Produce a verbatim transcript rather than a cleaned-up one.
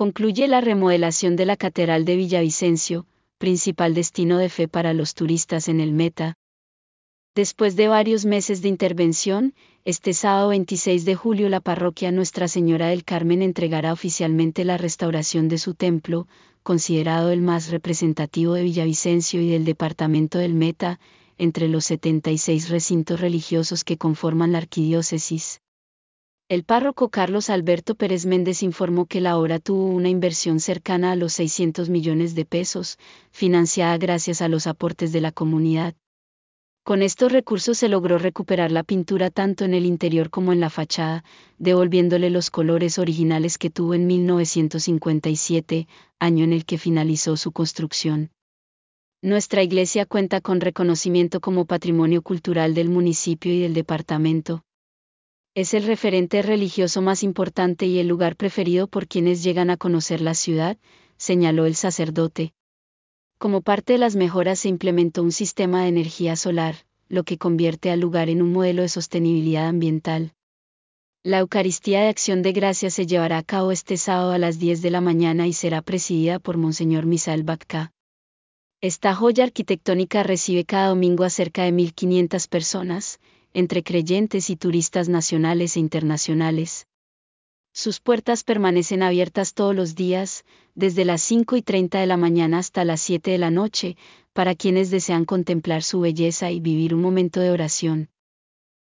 Concluye la remodelación de la Catedral de Villavicencio, principal destino de fe para los turistas en el Meta. Después de varios meses de intervención, este sábado veintiséis de julio la parroquia Nuestra Señora del Carmen entregará oficialmente la restauración de su templo, considerado el más representativo de Villavicencio y del departamento del Meta, entre los setenta y seis recintos religiosos que conforman la arquidiócesis. El párroco Carlos Alberto Pérez Méndez informó que la obra tuvo una inversión cercana a los seiscientos millones de pesos, financiada gracias a los aportes de la comunidad. Con estos recursos se logró recuperar la pintura tanto en el interior como en la fachada, devolviéndole los colores originales que tuvo en mil novecientos cincuenta y siete, año en el que finalizó su construcción. Nuestra iglesia cuenta con reconocimiento como patrimonio cultural del municipio y del departamento. Es el referente religioso más importante y el lugar preferido por quienes llegan a conocer la ciudad, señaló el sacerdote. Como parte de las mejoras se implementó un sistema de energía solar, lo que convierte al lugar en un modelo de sostenibilidad ambiental. La Eucaristía de Acción de Gracias se llevará a cabo este sábado a las diez de la mañana y será presidida por Monseñor Misael Bacca. Esta joya arquitectónica recibe cada domingo a cerca de mil quinientas personas, entre creyentes y turistas nacionales e internacionales. Sus puertas permanecen abiertas todos los días, desde las cinco y treinta de la mañana hasta las siete de la noche, para quienes desean contemplar su belleza y vivir un momento de oración.